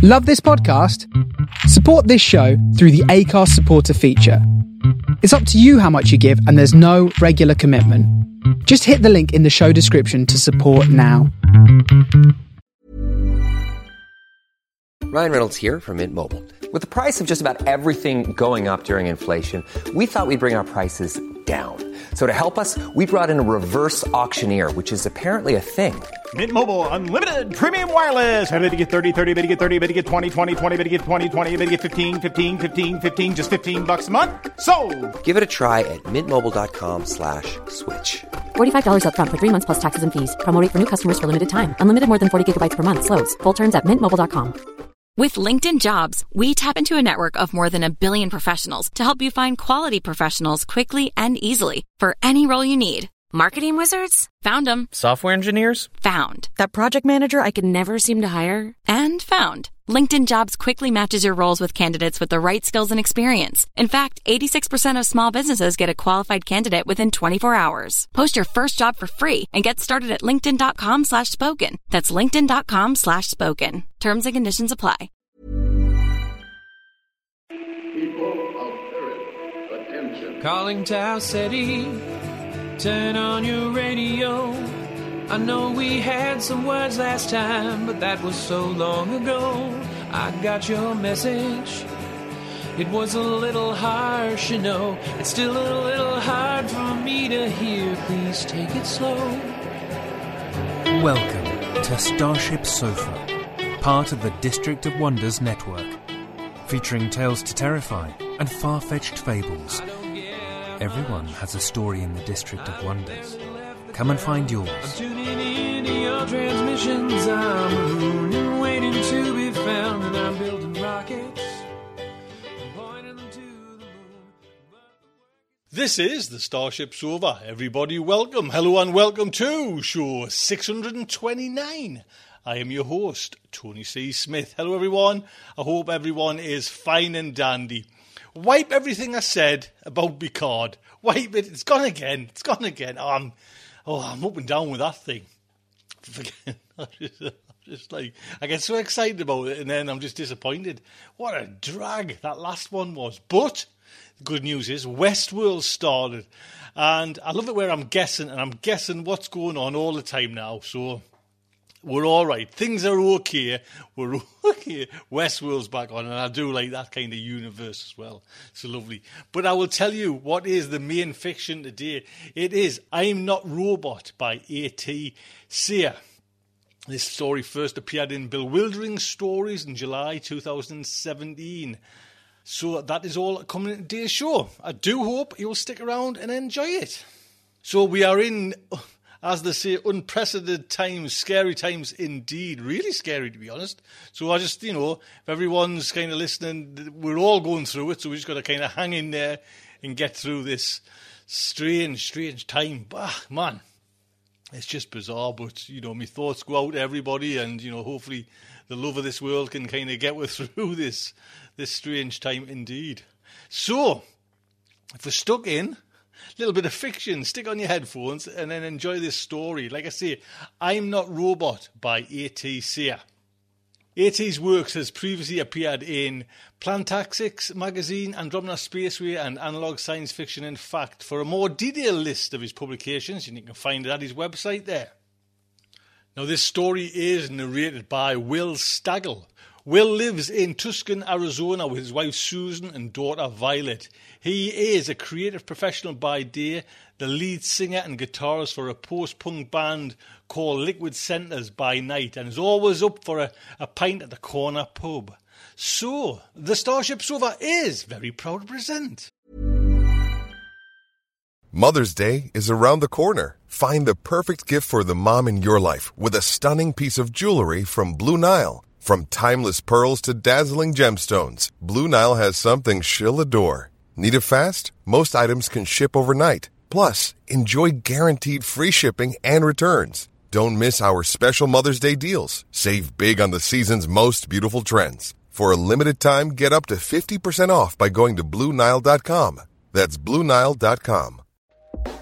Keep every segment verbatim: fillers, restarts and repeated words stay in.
Love this podcast? Support this show through the Acast supporter feature. It's up to you how much you give, and there's no regular commitment. Just hit the link in the show description to support now. Ryan Reynolds here from Mint Mobile. With the price of just about everything going up during inflation, we thought we'd bring our prices down. So to help us, we brought in a reverse auctioneer, which is apparently a thing. Mint Mobile Unlimited Premium Wireless. How to get thirty, thirty, how to get thirty, how to get twenty, twenty, twenty, how to get twenty, twenty, how to get fifteen, fifteen, fifteen, fifteen, just fifteen bucks a month? Sold! Give it a try at mintmobile.com slash switch. forty-five dollars up front for three months plus taxes and fees. Promo rate for new customers for limited time. Unlimited more than forty gigabytes per month. Slows full terms at mint mobile dot com. With LinkedIn Jobs, we tap into a network of more than a billion professionals to help you find quality professionals quickly and easily for any role you need. Marketing wizards? Found them. Software engineers? Found. That project manager I could never seem to hire? And found. LinkedIn Jobs quickly matches your roles with candidates with the right skills and experience. In fact, eighty-six percent of small businesses get a qualified candidate within twenty-four hours. Post your first job for free and get started at linkedin.com slash spoken. That's linkedin.com slash spoken. Terms and conditions apply. People of Earth, attention. Calling Tau City, turn on your radio. I know we had some words last time, but that was so long ago. I got your message. It was a little harsh, you know. It's still a little hard for me to hear. Please take it slow. Welcome to Starship Sofa, part of the District of Wonders network, featuring tales to terrify and far-fetched fables. Everyone has a story in the District of Wonders. Come and find yours. I'm tuning in to your transmissions. I'm a moon and waiting to be found, and I'm building rockets. I'm pointing them to the moon. This is the Starship Sofa. Everybody welcome, hello and welcome to show six hundred twenty-nine. I am your host, Tony C. Smith. Hello everyone. I hope everyone is fine and dandy. Wipe everything I said about Picard. Wipe it. It's gone again. It's gone again. Oh, I'm, oh, I'm up and down with that thing. Forget. I'm just, I'm just like, I get so excited about it and then I'm just disappointed. What a drag that last one was. But the good news is Westworld started. And I love it where I'm guessing, and I'm guessing what's going on all the time now. So we're all right. Things are okay. We're okay. Westworld's back on, and I do like that kind of universe as well. It's lovely. But I will tell you what is the main fiction today. It is I'm Not Robot by A T Seer. This story first appeared in Bewildering Stories in July two thousand seventeen. So that is all coming in today's show. I do hope you'll stick around and enjoy it. So we are in, as they say, unprecedented times, scary times indeed. Really scary, to be honest. So I just, you know, if everyone's kind of listening, we're all going through it, so we just got to kind of hang in there and get through this strange, strange time. Bah, man, it's just bizarre, but, you know, my thoughts go out to everybody, and, you know, hopefully the love of this world can kind of get us through this, this strange time indeed. So, if we're stuck in a little bit of fiction, stick on your headphones and then enjoy this story. Like I say, I'm Not Robot by A T Seer. A T's works has previously appeared in Plantaxix magazine, Andromeda Spaceway, and Analog Science Fiction and Fact. For a more detailed list of his publications, you can find it at his website there. Now, this story is narrated by Will Stagel. Will lives in Tucson, Arizona with his wife Susan and daughter Violet. He is a creative professional by day, the lead singer and guitarist for a post-punk band called Liquid Centers by night, and is always up for a, a pint at the corner pub. So, the Starship Sofa is very proud to present. Mother's Day is around the corner. Find the perfect gift for the mom in your life with a stunning piece of jewelry from Blue Nile. From timeless pearls to dazzling gemstones, Blue Nile has something she'll adore. Need it fast? Most items can ship overnight. Plus, enjoy guaranteed free shipping and returns. Don't miss our special Mother's Day deals. Save big on the season's most beautiful trends. For a limited time, get up to fifty percent off by going to Blue Nile dot com. That's Blue Nile dot com.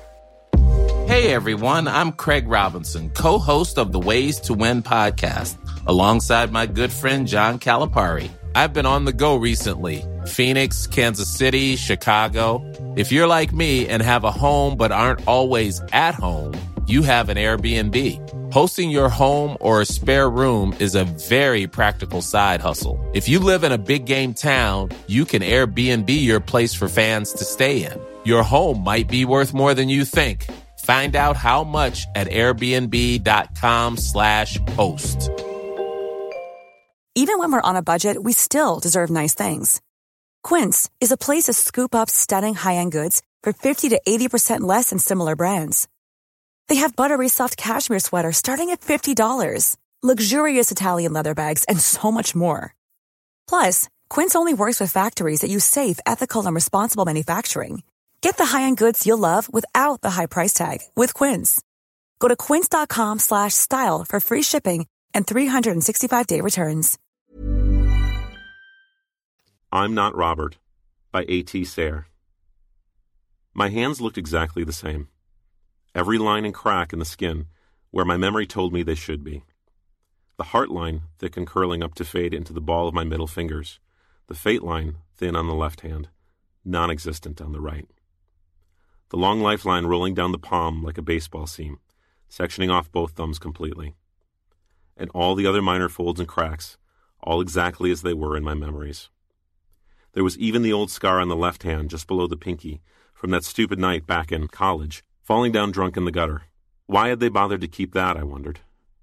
Hey everyone, I'm Craig Robinson, co-host of the Ways to Win podcast. alongside my good friend John Calipari. I've been on the go recently. Phoenix, Kansas City, Chicago. If you're like me and have a home but aren't always at home, you have an Airbnb. Hosting your home or a spare room is a very practical side hustle. If you live in a big game town, you can Airbnb your place for fans to stay in. Your home might be worth more than you think. Find out how much at airbnb.com slash host. Even when we're on a budget, we still deserve nice things. Quince is a place to scoop up stunning high-end goods for fifty to eighty percent less than similar brands. They have buttery soft cashmere sweaters starting at fifty dollars, luxurious Italian leather bags, and so much more. Plus, Quince only works with factories that use safe, ethical, and responsible manufacturing. Get the high-end goods you'll love without the high price tag with Quince. Go to quince.com slash style for free shipping and three sixty-five day returns. I'm Not Robert by A T Sayre. My hands looked exactly the same. Every line and crack in the skin where my memory told me they should be. The heart line thick and curling up to fade into the ball of my middle fingers. The fate line thin on the left hand, non-existent on the right. The long lifeline rolling down the palm like a baseball seam, sectioning off both thumbs completely. And all the other minor folds and cracks, all exactly as they were in my memories. There was even the old scar on the left hand just below the pinky from that stupid night back in college, falling down drunk in the gutter. Why had they bothered to keep that, I wondered.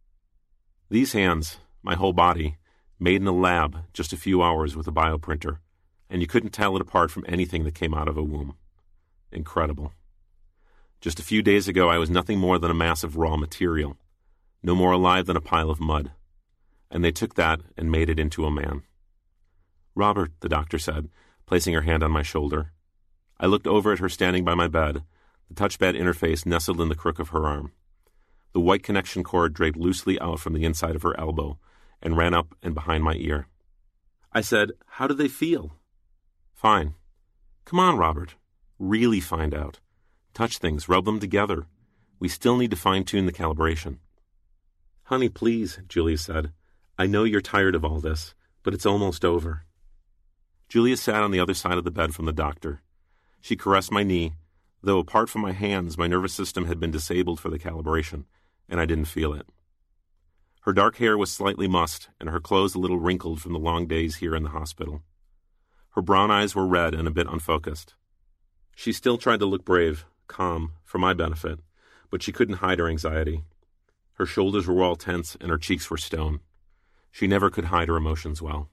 These hands, my whole body, made in a lab just a few hours with a bioprinter, and you couldn't tell it apart from anything that came out of a womb. Incredible. Just a few days ago, I was nothing more than a mass of raw material, no more alive than a pile of mud, and they took that and made it into a man. Robert, the doctor said, placing her hand on my shoulder. I looked over at her standing by my bed, the touchpad interface nestled in the crook of her arm. The white connection cord draped loosely out from the inside of her elbow and ran up and behind my ear. I said, "How do they feel?" "Fine." "Come on, Robert. Really find out. Touch things, rub them together. We still need to fine-tune the calibration." "Honey, please," Julia said. "I know you're tired of all this, but it's almost over." Julia sat on the other side of the bed from the doctor. She caressed my knee, though apart from my hands, my nervous system had been disabled for the calibration, and I didn't feel it. Her dark hair was slightly mussed, and her clothes a little wrinkled from the long days here in the hospital. Her brown eyes were red and a bit unfocused. She still tried to look brave, calm, for my benefit, but she couldn't hide her anxiety. Her shoulders were all tense, and her cheeks were stone. She never could hide her emotions well.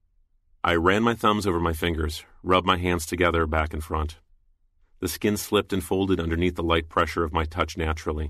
I ran my thumbs over my fingers, rubbed my hands together back and front. The skin slipped and folded underneath the light pressure of my touch naturally.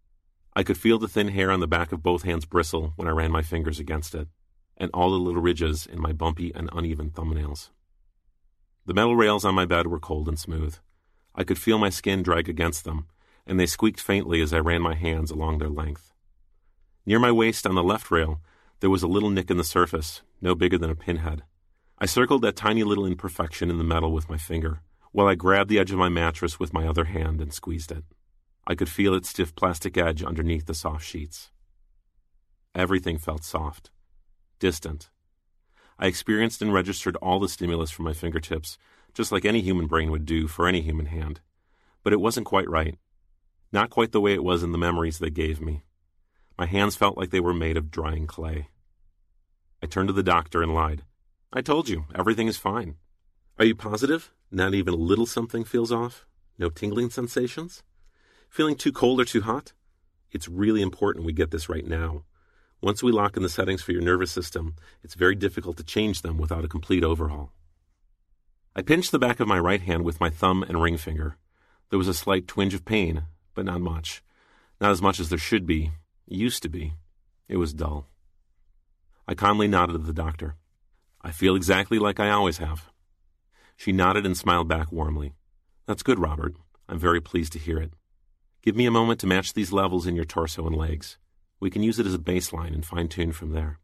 I could feel the thin hair on the back of both hands bristle when I ran my fingers against it, and all the little ridges in my bumpy and uneven thumbnails. The metal rails on my bed were cold and smooth. I could feel my skin drag against them, and they squeaked faintly as I ran my hands along their length. Near my waist on the left rail, there was a little nick in the surface, no bigger than a pinhead. I circled that tiny little imperfection in the metal with my finger, while I grabbed the edge of my mattress with my other hand and squeezed it. I could feel its stiff plastic edge underneath the soft sheets. Everything felt soft, distant. I experienced and registered all the stimulus from my fingertips, just like any human brain would do for any human hand. But it wasn't quite right. Not quite the way it was in the memories they gave me. My hands felt like they were made of drying clay. I turned to the doctor and lied. "I told you, everything is fine." "Are you positive? Not even a little something feels off? No tingling sensations? Feeling too cold or too hot? It's really important we get this right now. Once we lock in the settings for your nervous system, it's very difficult to change them without a complete overhaul." I pinched the back of my right hand with my thumb and ring finger. There was a slight twinge of pain, but not much. Not as much as there should be, used to be. It was dull. I calmly nodded to the doctor. "I feel exactly like I always have." She nodded and smiled back warmly. "That's good, Robert. I'm very pleased to hear it. Give me a moment to match these levels in your torso and legs. We can use it as a baseline and fine-tune from there."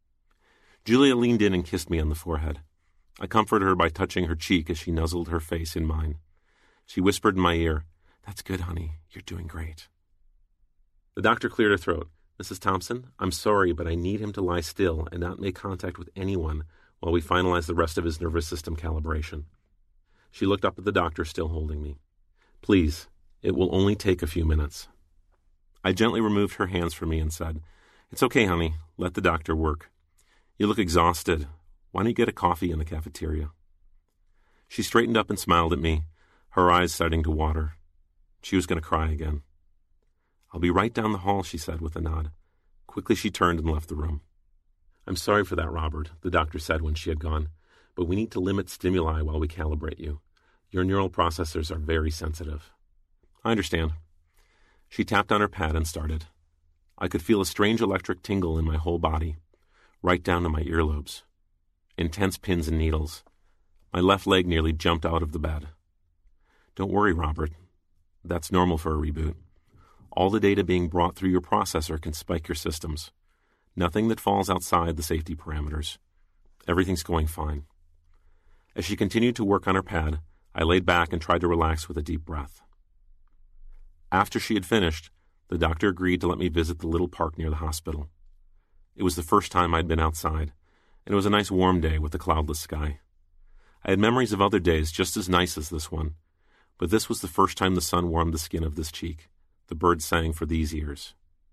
Julia leaned in and kissed me on the forehead. I comforted her by touching her cheek as she nuzzled her face in mine. She whispered in my ear, "That's good, honey. You're doing great." The doctor cleared her throat. Missus Thompson, I'm sorry, but I need him to lie still and not make contact with anyone while we finalize the rest of his nervous system calibration. She looked up at the doctor, still holding me. Please, it will only take a few minutes. I gently removed her hands from me and said, It's okay, honey. Let the doctor work. You look exhausted. Why don't you get a coffee in the cafeteria? She straightened up and smiled at me, her eyes starting to water. She was going to cry again. I'll be right down the hall, she said with a nod. Quickly she turned and left the room. I'm sorry for that, Robert, the doctor said when she had gone, but we need to limit stimuli while we calibrate you. Your neural processors are very sensitive. I understand. She tapped on her pad and started. I could feel a strange electric tingle in my whole body, right down to my earlobes. Intense pins and needles. My left leg nearly jumped out of the bed. Don't worry, Robert. That's normal for a reboot. All the data being brought through your processor can spike your systems. Nothing that falls outside the safety parameters. Everything's going fine. As she continued to work on her pad, I laid back and tried to relax with a deep breath. After she had finished, the doctor agreed to let me visit the little park near the hospital. It was the first time I'd been outside, and it was a nice warm day with a cloudless sky. I had memories of other days just as nice as this one, but this was the first time the sun warmed the skin of this cheek. The birds sang for these ears.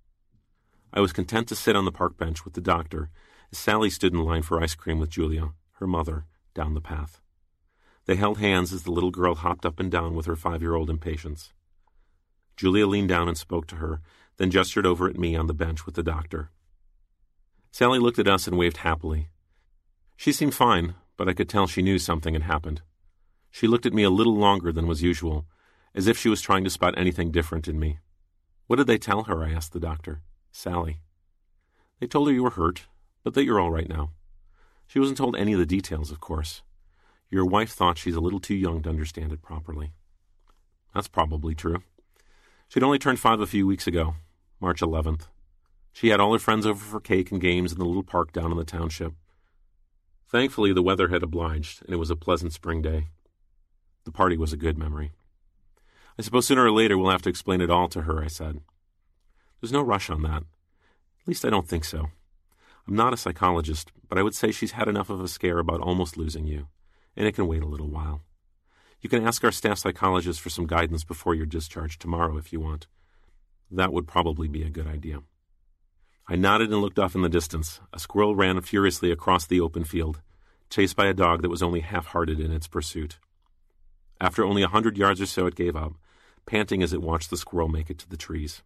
I was content to sit on the park bench with the doctor as Sally stood in line for ice cream with Julia, her mother, down the path. They held hands as the little girl hopped up and down with her five-year-old impatience. Julia leaned down and spoke to her, then gestured over at me on the bench with the doctor. Sally looked at us and waved happily. She seemed fine, but I could tell she knew something had happened. She looked at me a little longer than was usual, as if she was trying to spot anything different in me. What did they tell her? I asked the doctor. Sally. They told her you were hurt, but that you're all right now. She wasn't told any of the details, of course. Your wife thought she's a little too young to understand it properly. That's probably true. She'd only turned five a few weeks ago, March eleventh. She had all her friends over for cake and games in the little park down in the township. Thankfully, the weather had obliged, and it was a pleasant spring day. The party was a good memory. I suppose sooner or later we'll have to explain it all to her, I said. There's no rush on that. At least I don't think so. I'm not a psychologist, but I would say she's had enough of a scare about almost losing you, and it can wait a little while. You can ask our staff psychologist for some guidance before your discharge tomorrow if you want. That would probably be a good idea. I nodded and looked off in the distance. A squirrel ran furiously across the open field, chased by a dog that was only half-hearted in its pursuit. After only a hundred yards or so, it gave up, panting as it watched the squirrel make it to the trees.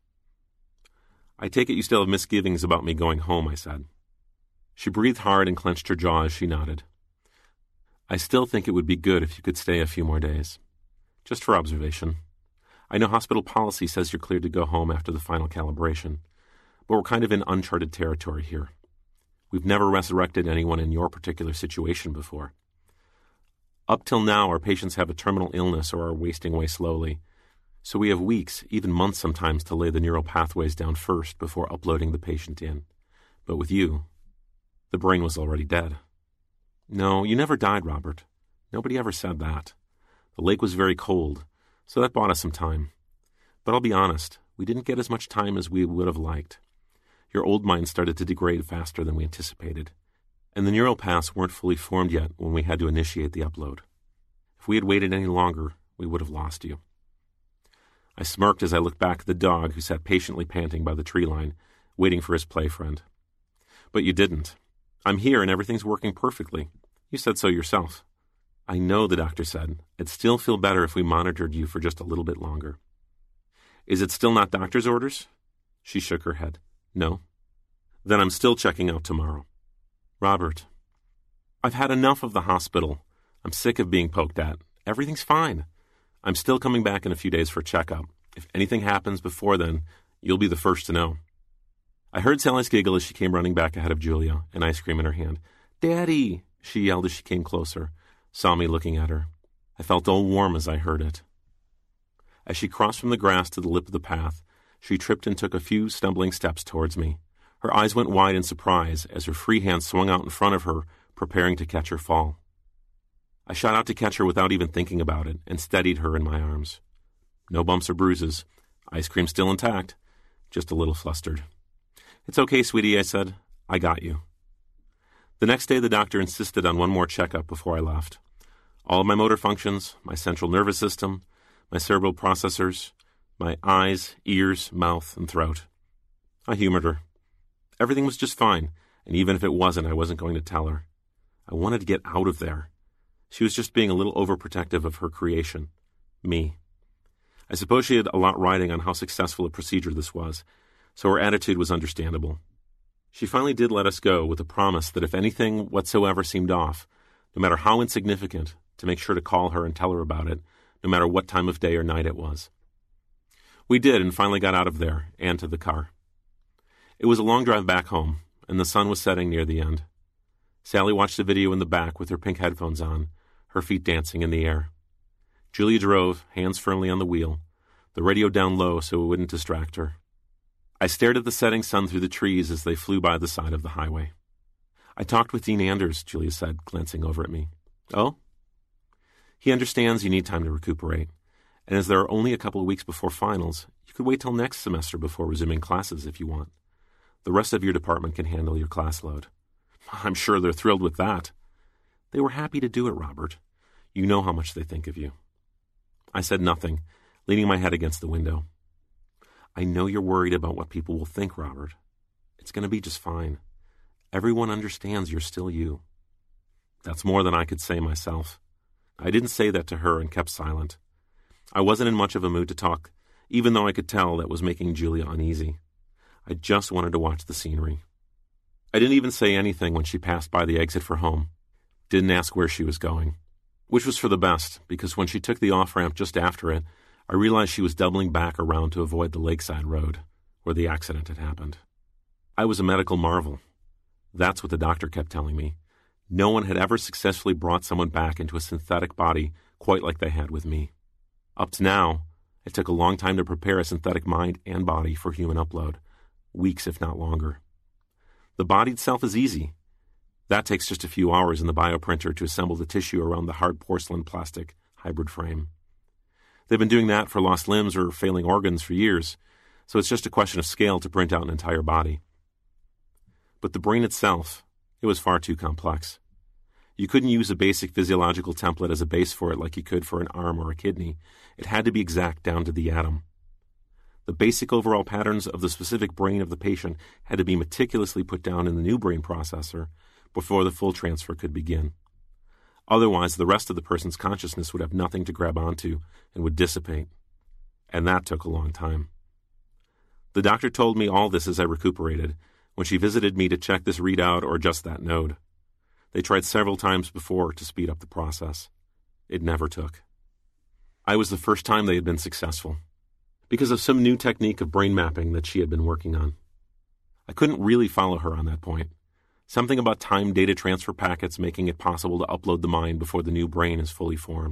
I take it you still have misgivings about me going home, I said. She breathed hard and clenched her jaw as she nodded. I still think it would be good if you could stay a few more days. Just for observation. I know hospital policy says you're cleared to go home after the final calibration, but we're kind of in uncharted territory here. We've never resurrected anyone in your particular situation before. Up till now, our patients have a terminal illness or are wasting away slowly, so we have weeks, even months sometimes, to lay the neural pathways down first before uploading the patient in. But with you, the brain was already dead. No, you never died, Robert. Nobody ever said that. The lake was very cold, so that bought us some time. But I'll be honest, we didn't get as much time as we would have liked. Your old mind started to degrade faster than we anticipated, and the neural paths weren't fully formed yet when we had to initiate the upload. If we had waited any longer, we would have lost you. I smirked as I looked back at the dog who sat patiently panting by the tree line, waiting for his play friend. But you didn't. I'm here and everything's working perfectly. You said so yourself. I know, the doctor said. I'd still feel better if we monitored you for just a little bit longer. Is it still not doctor's orders? She shook her head. No. Then I'm still checking out tomorrow. Robert, I've had enough of the hospital. I'm sick of being poked at. Everything's fine. I'm still coming back in a few days for a checkup. If anything happens before then, you'll be the first to know. I heard Sally's giggle as she came running back ahead of Julia, an ice cream in her hand. Daddy, she yelled as she came closer, saw me looking at her. I felt all warm as I heard it. As she crossed from the grass to the lip of the path, she tripped and took a few stumbling steps towards me. Her eyes went wide in surprise as her free hand swung out in front of her, preparing to catch her fall. I shot out to catch her without even thinking about it and steadied her in my arms. No bumps or bruises. Ice cream still intact, just a little flustered. "It's okay, sweetie," I said. "I got you." The next day, the doctor insisted on one more checkup before I left. All of my motor functions, my central nervous system, my cerebral processors, my eyes, ears, mouth, and throat. I humored her. Everything was just fine, and even if it wasn't, I wasn't going to tell her. I wanted to get out of there. She was just being a little overprotective of her creation, me. I suppose she had a lot riding on how successful a procedure this was, so her attitude was understandable. She finally did let us go with a promise that if anything whatsoever seemed off, no matter how insignificant, to make sure to call her and tell her about it, no matter what time of day or night it was. We did, and finally got out of there and to the car. It was a long drive back home, and the sun was setting near the end. Sally watched the video in the back with her pink headphones on, her feet dancing in the air. Julia drove, hands firmly on the wheel, the radio down low so it wouldn't distract her. I stared at the setting sun through the trees as they flew by the side of the highway. "I talked with Dean Anders," Julia said, glancing over at me. "Oh?" "He understands you need time to recuperate, and as there are only a couple of weeks before finals, you could wait till next semester before resuming classes if you want. The rest of your department can handle your class load." "I'm sure they're thrilled with that." "They were happy to do it, Robert. You know how much they think of you." I said nothing, leaning my head against the window. "I know you're worried about what people will think, Robert. It's going to be just fine. Everyone understands you're still you." That's more than I could say myself. I didn't say that to her and kept silent. I wasn't in much of a mood to talk, even though I could tell that was making Julia uneasy. I just wanted to watch the scenery. I didn't even say anything when she passed by the exit for home. Didn't ask where she was going. Which was for the best, because when she took the off-ramp just after it, I realized she was doubling back around to avoid the lakeside road, where the accident had happened. I was a medical marvel. That's what the doctor kept telling me. No one had ever successfully brought someone back into a synthetic body quite like they had with me. Up to now, it took a long time to prepare a synthetic mind and body for human upload. Weeks, if not longer. The body itself is easy. That takes just a few hours in the bioprinter to assemble the tissue around the hard porcelain plastic hybrid frame. They've been doing that for lost limbs or failing organs for years, so it's just a question of scale to print out an entire body. But the brain itself, it was far too complex. You couldn't use a basic physiological template as a base for it like you could for an arm or a kidney. It had to be exact down to the atom. The basic overall patterns of the specific brain of the patient had to be meticulously put down in the new brain processor before the full transfer could begin. Otherwise, the rest of the person's consciousness would have nothing to grab onto and would dissipate. And that took a long time. The doctor told me all this as I recuperated, when she visited me to check this readout or just that node. They tried several times before to speed up the process. It never took. I was the first time they had been successful, because of some new technique of brain mapping that she had been working on. I couldn't really follow her on that point. Something about timed data transfer packets making it possible to upload the mind before the new brain is fully formed.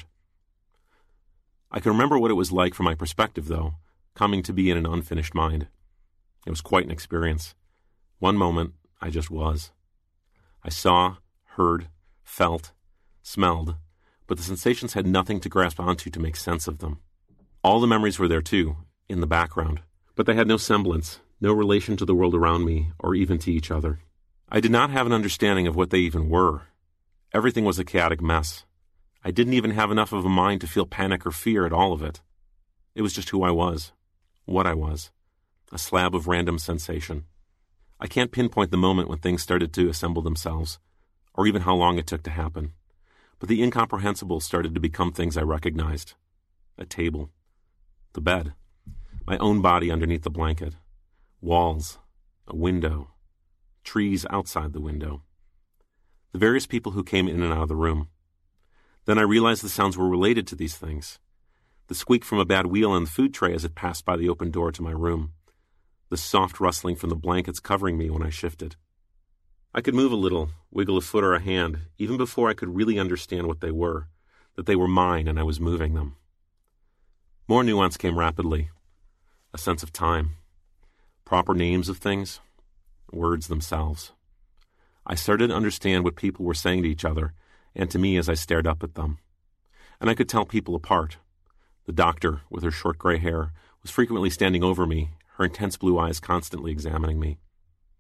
I can remember what it was like from my perspective, though, coming to be in an unfinished mind. It was quite an experience. One moment, I just was. I saw, heard, felt, smelled, but the sensations had nothing to grasp onto to make sense of them. All the memories were there, too, in the background, but they had no semblance, no relation to the world around me, or even to each other. I did not have an understanding of what they even were. Everything was a chaotic mess. I didn't even have enough of a mind to feel panic or fear at all of it. It was just who I was, what I was, a slab of random sensation. I can't pinpoint the moment when things started to assemble themselves, or even how long it took to happen, but the incomprehensible started to become things I recognized. A table, the bed, my own body underneath the blanket, walls, a window, trees outside the window, the various people who came in and out of the room. Then I realized the sounds were related to these things. The squeak from a bad wheel on the food tray as it passed by the open door to my room. The soft rustling from the blankets covering me when I shifted. I could move a little, wiggle a foot or a hand, even before I could really understand what they were, that they were mine and I was moving them. More nuance came rapidly. A sense of time. Proper names of things. Words themselves. I started to understand what people were saying to each other and to me as I stared up at them. And I could tell people apart. The doctor, with her short gray hair, was frequently standing over me, her intense blue eyes constantly examining me.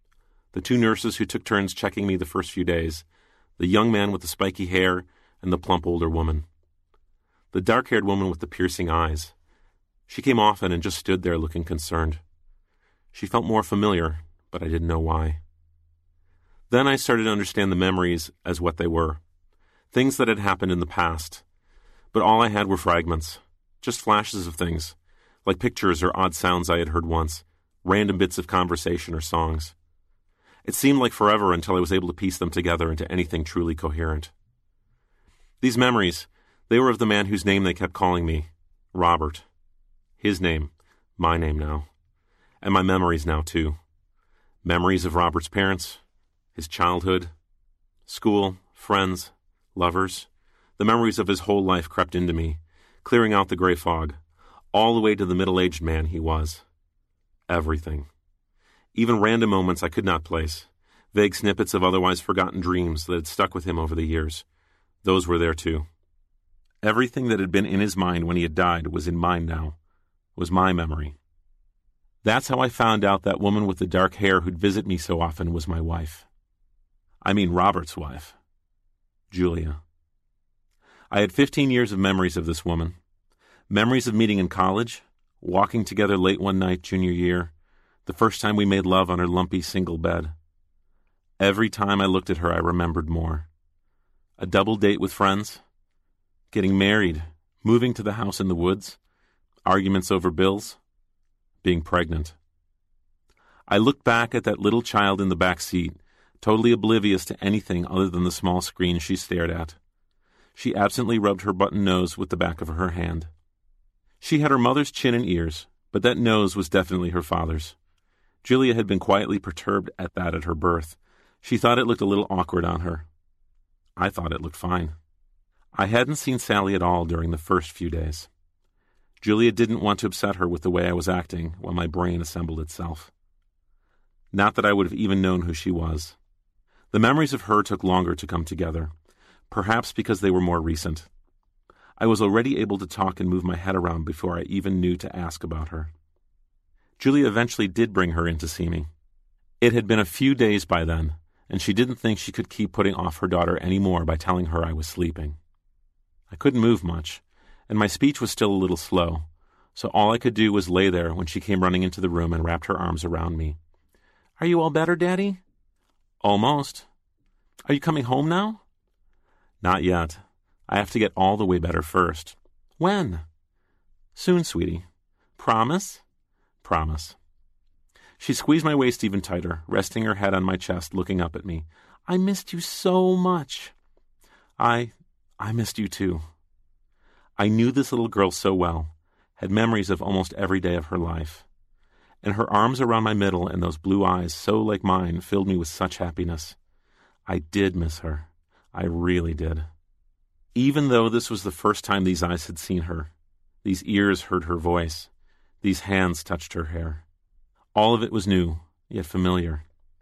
The two nurses who took turns checking me the first few days, the young man with the spiky hair, and the plump older woman. The dark-haired woman with the piercing eyes. She came often and just stood there looking concerned. She felt more familiar, but I didn't know why. Then I started to understand the memories as what they were. Things that had happened in the past. But all I had were fragments. Just flashes of things, like pictures or odd sounds I had heard once, random bits of conversation or songs. It seemed like forever until I was able to piece them together into anything truly coherent. These memories, they were of the man whose name they kept calling me, Robert. His name, my name now. And my memories now, too. Memories of Robert's parents, his childhood, school, friends, lovers. The memories of his whole life crept into me, clearing out the gray fog, all the way to the middle-aged man he was. Everything. Even random moments I could not place, vague snippets of otherwise forgotten dreams that had stuck with him over the years. Those were there too. Everything that had been in his mind when he had died was in mine now, was my memory. That's how I found out that woman with the dark hair who'd visit me so often was my wife. I mean Robert's wife, Julia. I had fifteen years of memories of this woman. Memories of meeting in college, walking together late one night junior year, the first time we made love on her lumpy single bed. Every time I looked at her, I remembered more. A double date with friends, getting married, moving to the house in the woods, arguments over bills, being pregnant. I looked back at that little child in the back seat, totally oblivious to anything other than the small screen she stared at. She absently rubbed her button nose with the back of her hand. She had her mother's chin and ears, but that nose was definitely her father's. Julia had been quietly perturbed at that at her birth. She thought it looked a little awkward on her. I thought it looked fine. I hadn't seen Sally at all during the first few days. Julia didn't want to upset her with the way I was acting while my brain assembled itself. Not that I would have even known who she was. The memories of her took longer to come together, perhaps because they were more recent. I was already able to talk and move my head around before I even knew to ask about her. Julia eventually did bring her in to see me. It had been a few days by then, and she didn't think she could keep putting off her daughter any more by telling her I was sleeping. I couldn't move much, and my speech was still a little slow, so all I could do was lay there when she came running into the room and wrapped her arms around me. "Are you all better, Daddy?" "Almost." "Are you coming home now?" "Not yet. I have to get all the way better first." "When?" "Soon, sweetie." "Promise?" "Promise." She squeezed my waist even tighter, resting her head on my chest, looking up at me. "I missed you so much." I, I missed you too. I knew this little girl so well, had memories of almost every day of her life. And her arms around my middle and those blue eyes so like mine filled me with such happiness. I did miss her. I really did. Even though this was the first time these eyes had seen her, these ears heard her voice, these hands touched her hair. All of it was new, yet familiar.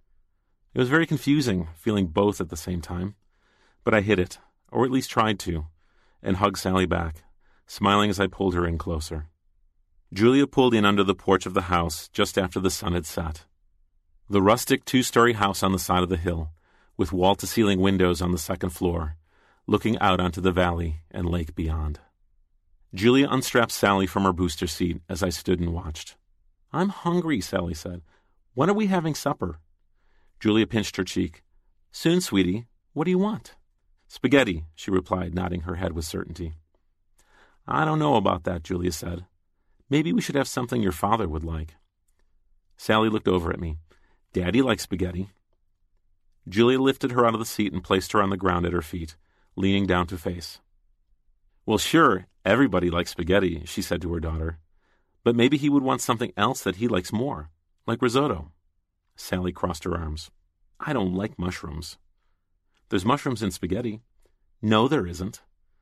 It was very confusing, feeling both at the same time. But I hid it, or at least tried to, and hugged Sally back, smiling as I pulled her in closer. Julia pulled in under the porch of the house just after the sun had set. The rustic two-story house on the side of the hill, with wall-to-ceiling windows on the second floor, looking out onto the valley and lake beyond. Julia unstrapped Sally from her booster seat as I stood and watched. "I'm hungry," Sally said. "When are we having supper?" Julia pinched her cheek. "Soon, sweetie. What do you want?" "Spaghetti," she replied, nodding her head with certainty. "I don't know about that," Julia said. "Maybe we should have something your father would like." Sally looked over at me. "Daddy likes spaghetti." Julia lifted her out of the seat and placed her on the ground at her feet, leaning down to face. "Well, sure, everybody likes spaghetti," she said to her daughter. "But maybe he would want something else that he likes more, like risotto." Sally crossed her arms. "I don't like mushrooms." "There's mushrooms in spaghetti." "No, there isn't."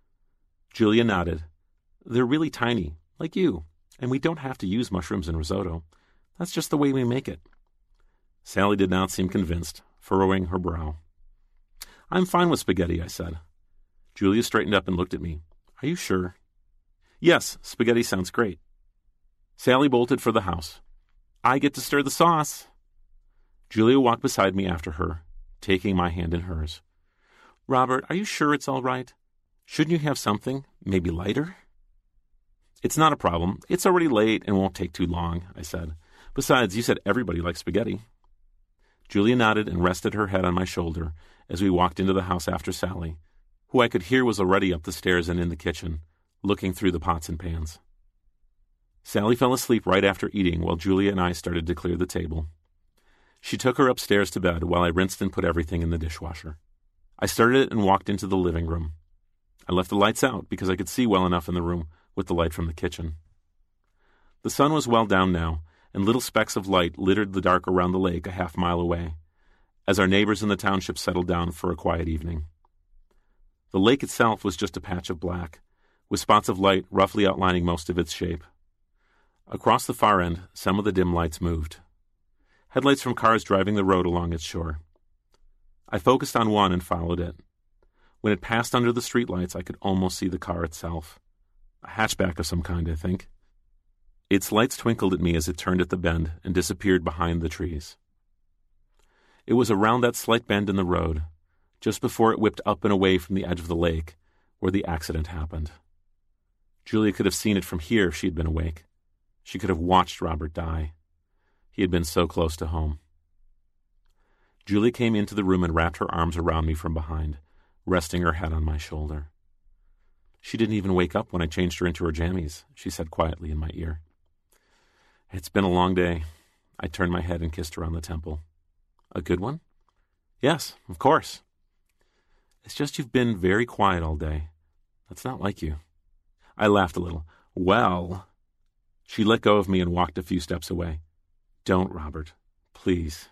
Julia nodded. "They're really tiny, like you, and we don't have to use mushrooms in risotto. That's just the way we make it." Sally did not seem convinced, furrowing her brow. "I'm fine with spaghetti," I said. Julia straightened up and looked at me. "Are you sure?" "Yes, spaghetti sounds great." Sally bolted for the house. "I get to stir the sauce." Julia walked beside me after her, taking my hand in hers. "Robert, are you sure it's all right? Shouldn't you have something, maybe lighter?" "It's not a problem. It's already late and won't take too long," I said. "Besides, you said everybody likes spaghetti." Julia nodded and rested her head on my shoulder as we walked into the house after Sally, who I could hear was already up the stairs and in the kitchen, looking through the pots and pans. Sally fell asleep right after eating while Julia and I started to clear the table. She took her upstairs to bed while I rinsed and put everything in the dishwasher. I started it and walked into the living room. I left the lights out because I could see well enough in the room with the light from the kitchen. The sun was well down now, and little specks of light littered the dark around the lake a half mile away, as our neighbors in the township settled down for a quiet evening. The lake itself was just a patch of black, with spots of light roughly outlining most of its shape. Across the far end, some of the dim lights moved. Headlights from cars driving the road along its shore. I focused on one and followed it. When it passed under the streetlights, I could almost see the car itself. A hatchback of some kind, I think. Its lights twinkled at me as it turned at the bend and disappeared behind the trees. It was around that slight bend in the road, just before it whipped up and away from the edge of the lake, where the accident happened. Julia could have seen it from here if she had been awake. She could have watched Robert die. He had been so close to home. Julia came into the room and wrapped her arms around me from behind, resting her head on my shoulder. "She didn't even wake up when I changed her into her jammies," she said quietly in my ear. "It's been a long day." I turned my head and kissed her on the temple. "A good one?" "Yes, of course." "It's just you've been very quiet all day. That's not like you." I laughed a little. "Well..." She let go of me and walked a few steps away. "Don't, Robert. Please."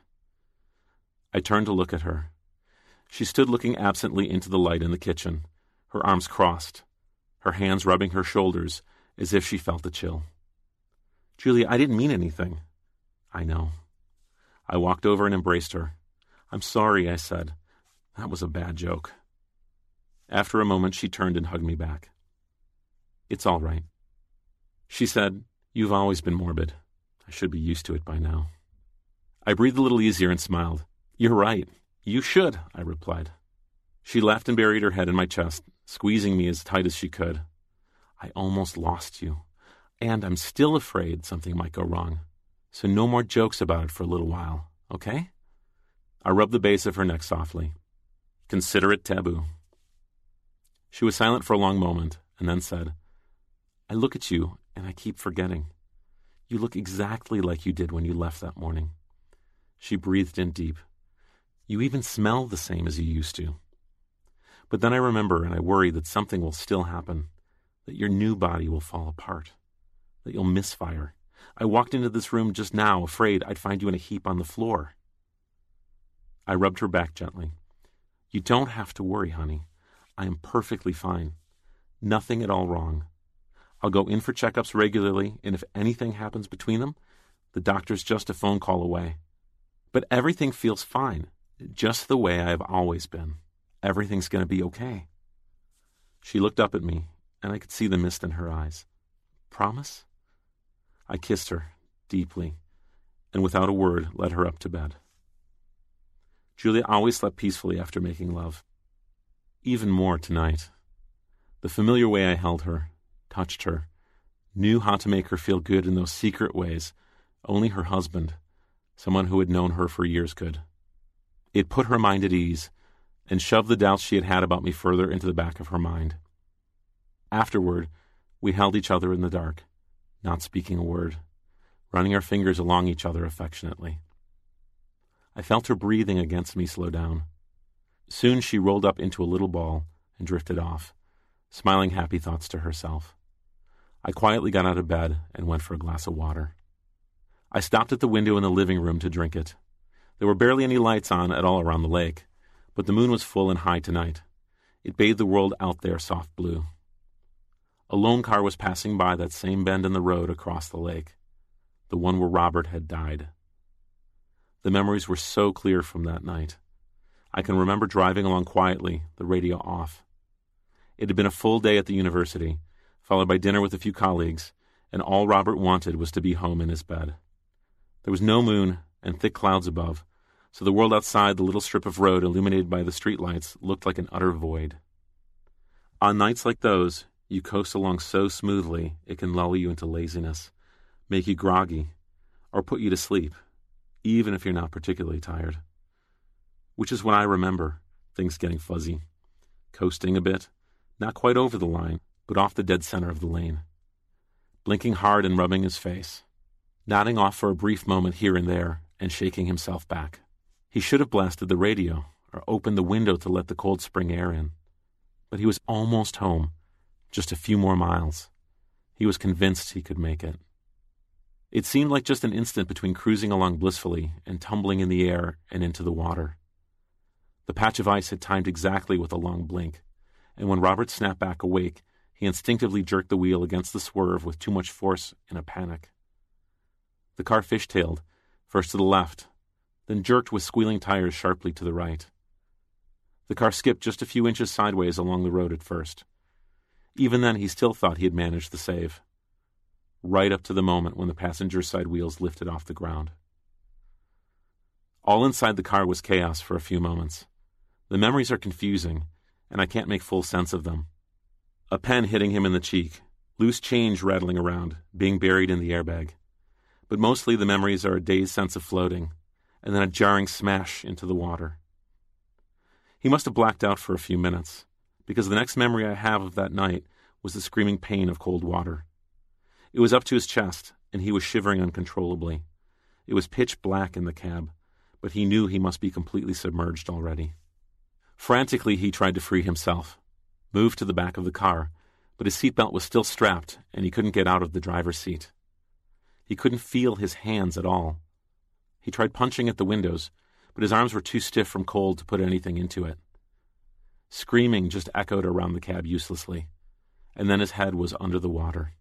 I turned to look at her. She stood looking absently into the light in the kitchen, her arms crossed, her hands rubbing her shoulders as if she felt a chill. "Julia, I didn't mean anything." "I know." I walked over and embraced her. "I'm sorry," I said. "That was a bad joke." After a moment, she turned and hugged me back. "It's all right." She said, "You've always been morbid. I should be used to it by now." I breathed a little easier and smiled. "You're right. You should," I replied. She laughed and buried her head in my chest, squeezing me as tight as she could. "I almost lost you, and I'm still afraid something might go wrong. So no more jokes about it for a little while, okay?" I rubbed the base of her neck softly. "Consider it taboo." She was silent for a long moment, and then said, "I look at you, and I keep forgetting. You look exactly like you did when you left that morning." She breathed in deep. "You even smell the same as you used to." But then I remember and I worry that something will still happen, that your new body will fall apart, that you'll misfire. I walked into this room just now, afraid I'd find you in a heap on the floor. I rubbed her back gently. "You don't have to worry, honey. I am perfectly fine. Nothing at all wrong. I'll go in for checkups regularly, and if anything happens between them, the doctor's just a phone call away. But everything feels fine, just the way I've always been. Everything's going to be okay." She looked up at me, and I could see the mist in her eyes. "Promise?" I kissed her, deeply, and without a word led her up to bed. Julia always slept peacefully after making love. Even more tonight. The familiar way I held her, touched her, knew how to make her feel good in those secret ways only her husband, someone who had known her for years, could. It put her mind at ease and shoved the doubts she had had about me further into the back of her mind. Afterward, we held each other in the dark, not speaking a word, running our fingers along each other affectionately. I felt her breathing against me slow down. Soon she rolled up into a little ball and drifted off, smiling happy thoughts to herself. I quietly got out of bed and went for a glass of water. I stopped at the window in the living room to drink it. There were barely any lights on at all around the lake, but the moon was full and high tonight. It bathed the world out there soft blue. A lone car was passing by that same bend in the road across the lake, the one where Robert had died. The memories were so clear from that night. I can remember driving along quietly, the radio off. It had been a full day at the university, followed by dinner with a few colleagues, and all Robert wanted was to be home in his bed. There was no moon and thick clouds above, so the world outside the little strip of road illuminated by the streetlights looked like an utter void. On nights like those, you coast along so smoothly it can lull you into laziness, make you groggy, or put you to sleep, even if you're not particularly tired. Which is when I remember things getting fuzzy, coasting a bit, not quite over the line, but off the dead center of the lane, blinking hard and rubbing his face, nodding off for a brief moment here and there, and shaking himself back. He should have blasted the radio or opened the window to let the cold spring air in. But he was almost home, just a few more miles. He was convinced he could make it. It seemed like just an instant between cruising along blissfully and tumbling in the air and into the water. The patch of ice had timed exactly with a long blink, and when Robert snapped back awake, he instinctively jerked the wheel against the swerve with too much force in a panic. The car fishtailed, first to the left, then jerked with squealing tires sharply to the right. The car skipped just a few inches sideways along the road at first. Even then, he still thought he had managed the save, right up to the moment when the passenger side wheels lifted off the ground. All inside the car was chaos for a few moments. The memories are confusing, and I can't make full sense of them. A pen hitting him in the cheek, loose change rattling around, being buried in the airbag. But mostly the memories are a dazed sense of floating, and then a jarring smash into the water. He must have blacked out for a few minutes, because the next memory I have of that night was the screaming pain of cold water. It was up to his chest, and he was shivering uncontrollably. It was pitch black in the cab, but he knew he must be completely submerged already. Frantically, he tried to free himself, moved to the back of the car, but his seatbelt was still strapped, and he couldn't get out of the driver's seat. He couldn't feel his hands at all. He tried punching at the windows, but his arms were too stiff from cold to put anything into it. Screaming just echoed around the cab uselessly, and then his head was under the water.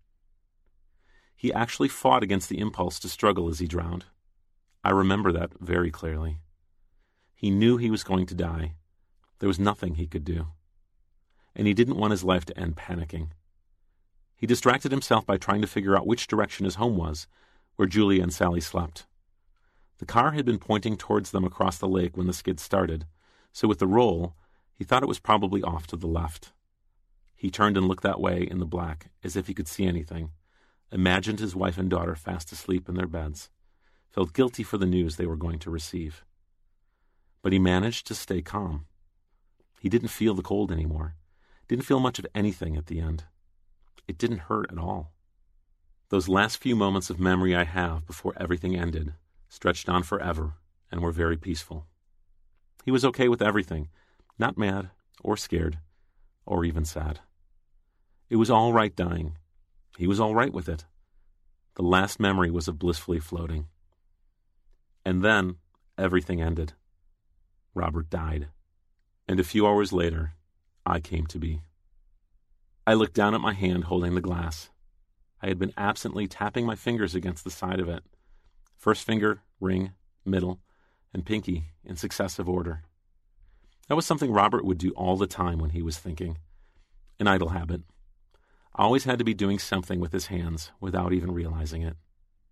He actually fought against the impulse to struggle as he drowned. I remember that very clearly. He knew he was going to die. There was nothing he could do. And he didn't want his life to end panicking. He distracted himself by trying to figure out which direction his home was, where Julia and Sally slept. The car had been pointing towards them across the lake when the skid started, so with the roll, he thought it was probably off to the left. He turned and looked that way in the black, as if he could see anything, imagined his wife and daughter fast asleep in their beds, felt guilty for the news they were going to receive. But he managed to stay calm. He didn't feel the cold anymore, didn't feel much of anything at the end. It didn't hurt at all. Those last few moments of memory I have before everything ended stretched on forever and were very peaceful. He was okay with everything, not mad or scared or even sad. It was all right dying. He was all right with it. The last memory was of blissfully floating. And then everything ended. Robert died. And a few hours later, I came to be. I looked down at my hand holding the glass. I had been absently tapping my fingers against the side of it. First finger, ring, middle, and pinky in successive order. That was something Robert would do all the time when he was thinking. An idle habit. Always had to be doing something with his hands without even realizing it.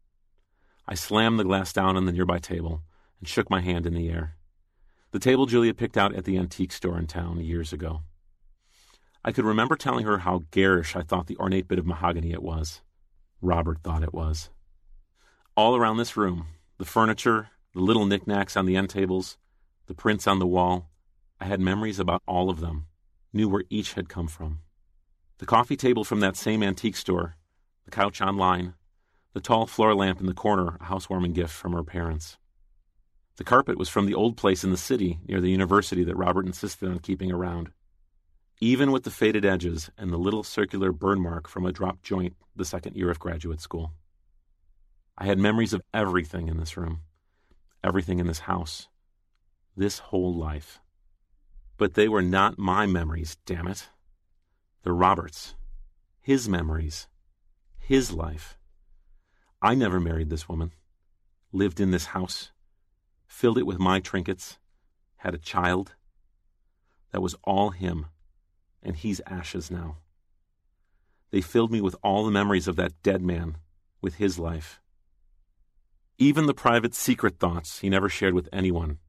I slammed the glass down on the nearby table and shook my hand in the air. The table Julia picked out at the antique store in town years ago. I could remember telling her how garish I thought the ornate bit of mahogany it was. Robert thought it was. All around this room, the furniture, the little knickknacks on the end tables, the prints on the wall, I had memories about all of them, knew where each had come from. The coffee table from that same antique store, the couch online, the tall floor lamp in the corner, a housewarming gift from her parents. The carpet was from the old place in the city near the university that Robert insisted on keeping around. Even with the faded edges and the little circular burn mark from a dropped joint the second year of graduate school. I had memories of everything in this room, everything in this house, this whole life. But they were not my memories, damn it. They're Robert's. His memories. His life. I never married this woman, lived in this house, filled it with my trinkets, had a child. That was all him, and he's ashes now. They filled me with all the memories of that dead man, with his life. Even the private, secret thoughts he never shared with anyone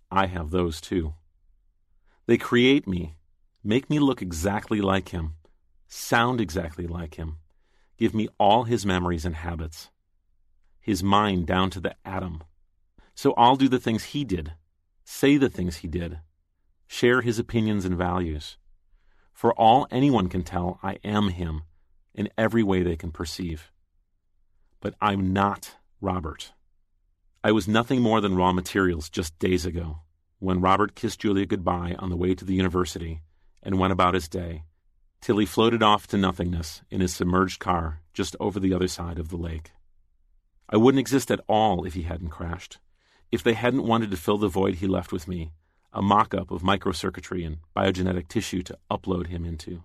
I have those too. They create me, make me look exactly like him, sound exactly like him, give me all his memories and habits, his mind down to the atom. So I'll do the things he did, say the things he did, share his opinions and values. For all anyone can tell, I am him in every way they can perceive. But I'm not Robert. I was nothing more than raw materials just days ago, when Robert kissed Julia goodbye on the way to the university and went about his day, till he floated off to nothingness in his submerged car just over the other side of the lake. I wouldn't exist at all if he hadn't crashed, if they hadn't wanted to fill the void he left with me, a mock-up of microcircuitry and biogenetic tissue to upload him into.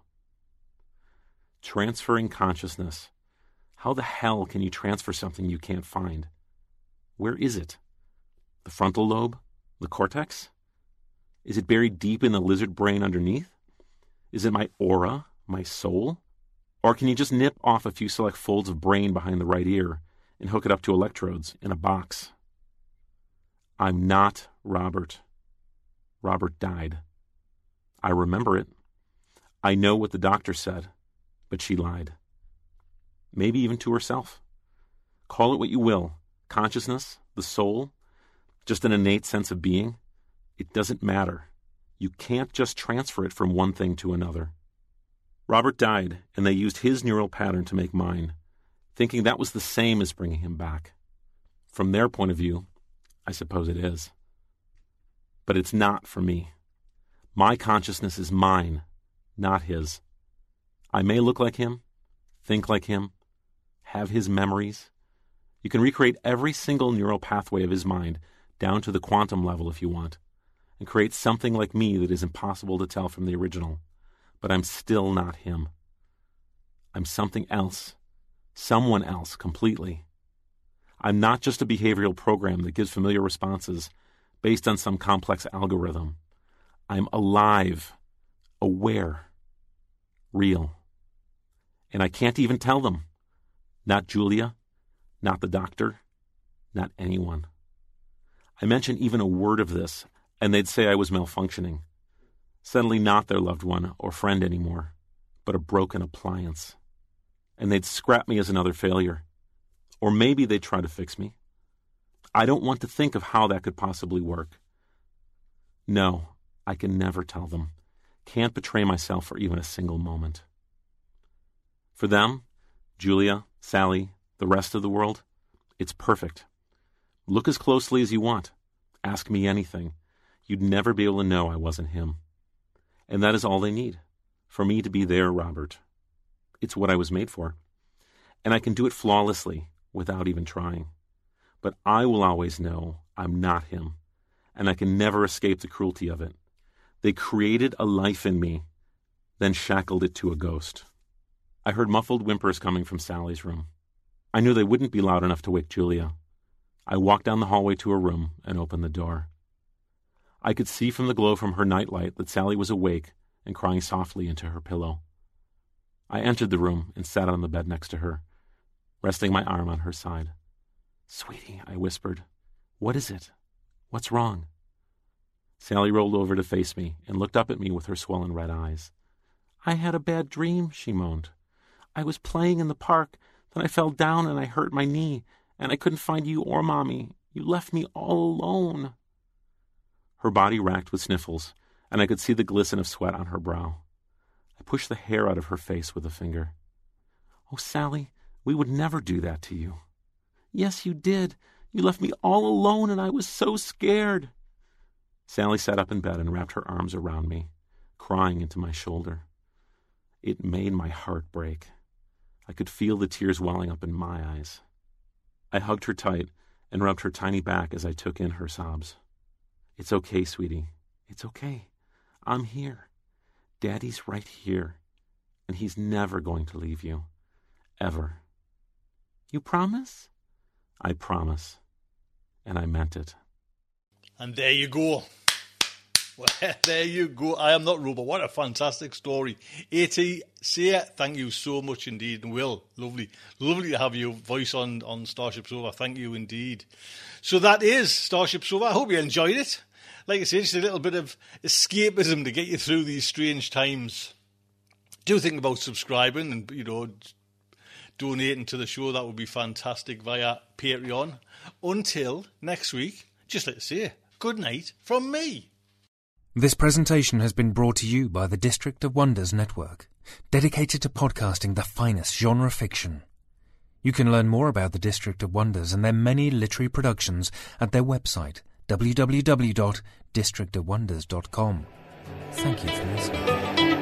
Transferring consciousness. How the hell can you transfer something you can't find? Where is it? The frontal lobe? The cortex? Is it buried deep in the lizard brain underneath? Is it my aura, my soul? Or can you just nip off a few select folds of brain behind the right ear and hook it up to electrodes in a box? I'm not Robert. Robert died. I remember it. I know what the doctor said, but she lied. Maybe even to herself. Call it what you will. Consciousness, the soul, just an innate sense of being. It doesn't matter. You can't just transfer it from one thing to another. Robert died, and they used his neural pattern to make mine, thinking that was the same as bringing him back. From their point of view, I suppose it is. But it's not for me. My consciousness is mine, not his. I may look like him, think like him, have his memories. You can recreate every single neural pathway of his mind down to the quantum level if you want, and create something like me that is impossible to tell from the original. But I'm still not him. I'm something else, someone else completely. I'm not just a behavioral program that gives familiar responses based on some complex algorithm. I'm alive, aware, real. And I can't even tell them. Not Julia, not the doctor, not anyone. I mention even a word of this, and they'd say I was malfunctioning. Suddenly not their loved one or friend anymore, but a broken appliance. And they'd scrap me as another failure. Or maybe they'd try to fix me. I don't want to think of how that could possibly work. No, I can never tell them. Can't betray myself for even a single moment. For them, Julia, Sally, the rest of the world, it's perfect. Look as closely as you want. Ask me anything. You'd never be able to know I wasn't him. And that is all they need, for me to be their Robert. It's what I was made for. And I can do it flawlessly, without even trying. But I will always know I'm not him, and I can never escape the cruelty of it. They created a life in me, then shackled it to a ghost. I heard muffled whimpers coming from Sally's room. I knew they wouldn't be loud enough to wake Julia. I walked down the hallway to her room and opened the door. I could see from the glow from her nightlight that Sally was awake and crying softly into her pillow. I entered the room and sat on the bed next to her, resting my arm on her side. "Sweetie," I whispered, "what is it? What's wrong?" Sally rolled over to face me and looked up at me with her swollen red eyes. "I had a bad dream," she moaned. "I was playing in the park, then I fell down and I hurt my knee, and I couldn't find you or Mommy. You left me all alone." Her body racked with sniffles, and I could see the glisten of sweat on her brow. I pushed the hair out of her face with a finger. "Oh, Sally, we would never do that to you." "Yes, you did. You left me all alone, and I was so scared." Sally sat up in bed and wrapped her arms around me, crying into my shoulder. It made my heart break. I could feel the tears welling up in my eyes. I hugged her tight and rubbed her tiny back as I took in her sobs. "It's okay, sweetie. It's okay. I'm here. Daddy's right here, and he's never going to leave you. Ever." "You promise?" "I promise." And I meant it. And there you go. Well, there you go. I Am Not Robot. What a fantastic story. AT, Sia, thank you so much indeed. And Will, lovely. Lovely to have your voice on, on Starship Sofa. Thank you indeed. So that is Starship Sofa. I hope you enjoyed it. like I say, just a little bit of escapism to get you through these strange times. Do think about subscribing and, you know, donating to the show. That would be fantastic via Patreon. Until next week, just like to say, good night from me. This presentation has been brought to you by the District of Wonders Network, dedicated to podcasting the finest genre fiction. You can learn more about the District of Wonders and their many literary productions at their website, w w w dot district of wonders dot com. Thank you for listening.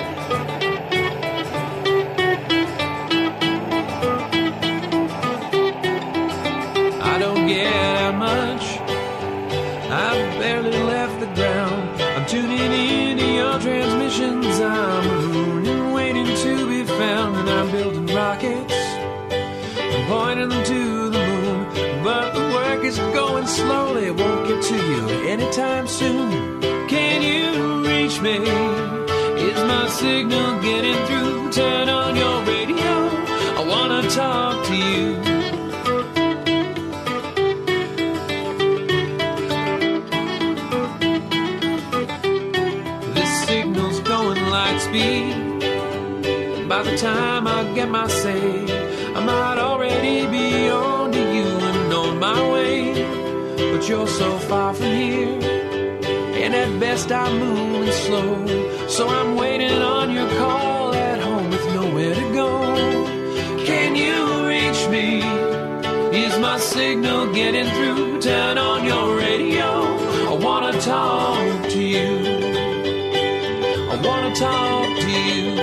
I don't get out much, I've barely left the ground. I'm tuning into your transmissions, I'm mooning, waiting to be found. And I'm building rockets, I'm pointing them to the moon. But the work is going slowly, won't get to you anytime soon. Can you reach me? Is my signal getting through? Turn on your radio, I wanna talk to you. By the time I get my say, I might already be on to you and on my way. But you're so far from here, and at best I'm moving slow. So I'm waiting on your call at home with nowhere to go. Can you reach me? Is my signal getting through? Turn on your radio, I wanna talk to you. I wanna talk to you.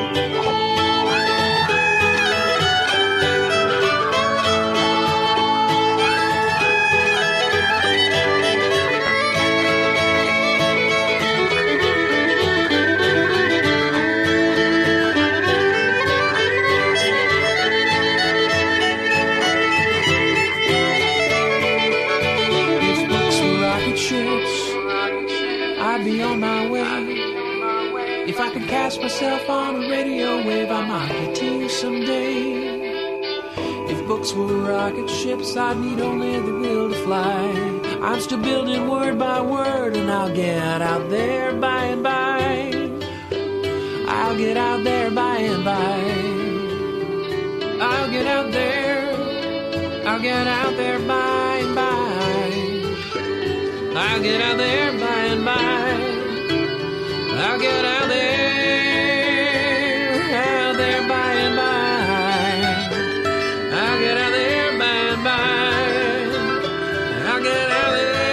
If books were rocket ships, I'd be on my way. If I could cast myself on a radio wave, I might get to you someday. If books were rocket ships, I'd need only the will to fly. I'm still building word by word, and I'll get out there by and by. I'll get out there by and by. I'll get out there. I'll get out there by and by. I'll get out there by and by. I'll get out there, out there by and by. I'll get out there by and by. I'll get out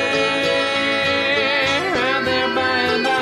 there, out there by and by.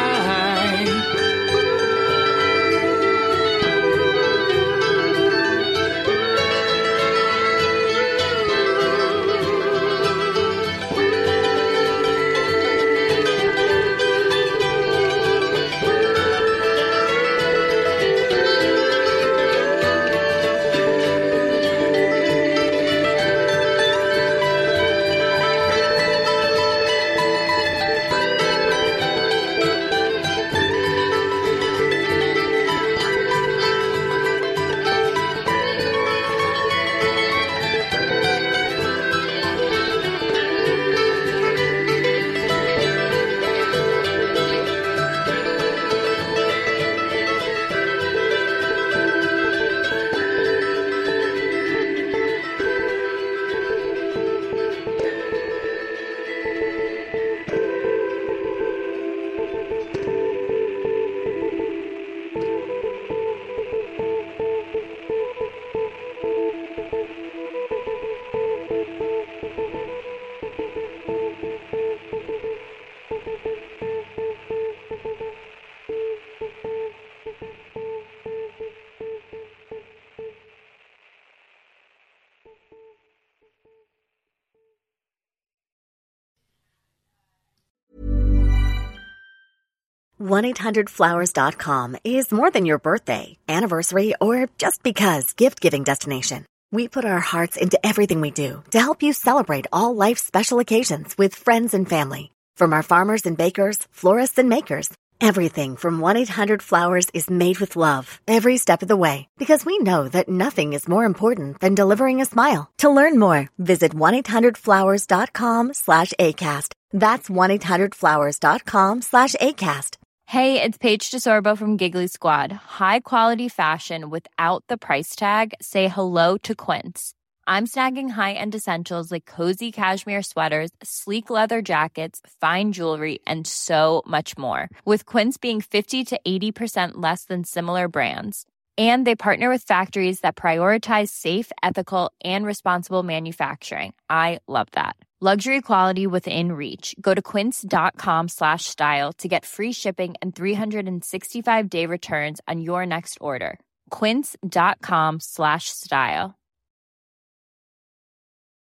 one eight hundred flowers dot com is more than your birthday, anniversary, or just because gift-giving destination. We put our hearts into everything we do to help you celebrate all life's special occasions with friends and family. From our farmers and bakers, florists and makers, Everything from one eight hundred flowers is made with love every step of the way, because we know that nothing is more important than delivering a smile. To learn more, visit one eight hundred flowers dot com slash ACAST. That's one eight hundred flowers dot com slash ACAST. Hey, it's Paige DeSorbo from Giggly Squad. High quality fashion without the price tag. Say hello to Quince. I'm snagging high-end essentials like cozy cashmere sweaters, sleek leather jackets, fine jewelry, and so much more. With Quince being fifty to eighty percent less than similar brands. And they partner with factories that prioritize safe, ethical, and responsible manufacturing. I love that. Luxury quality within reach. Go to quince.com slash style to get free shipping and three sixty-five day returns on your next order. Quince.com slash style.